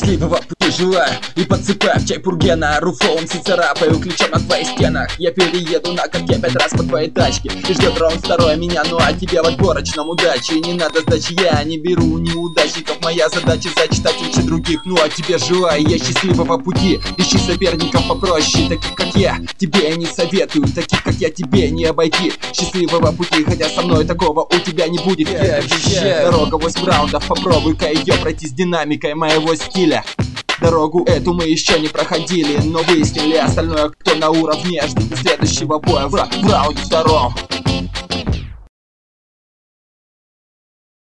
счастливого пути желаю и подсыпаю в чай пургена. Руфлоун царапаю ключом на твоих стенах. Я перееду на катке 5 раз по твоей тачке. И ждет раунд второй меня, ну а тебе в отборочном удачи. И не надо сдачи, я не беру неудачников. Моя задача зачитать лучше других. Ну а тебе желаю я счастливого пути. Ищи соперников попроще, таких как я. Тебе я не советую, таких как я тебе не обойти. Счастливого пути, хотя со мной такого у тебя не будет. Я обещаю. Дорога 8 раундов, попробуй-ка ее пройти с динамикой моего стиля. Дорогу эту мы еще не проходили, но выяснили остальное, кто на уровне. Жду следующего боя в раунде втором.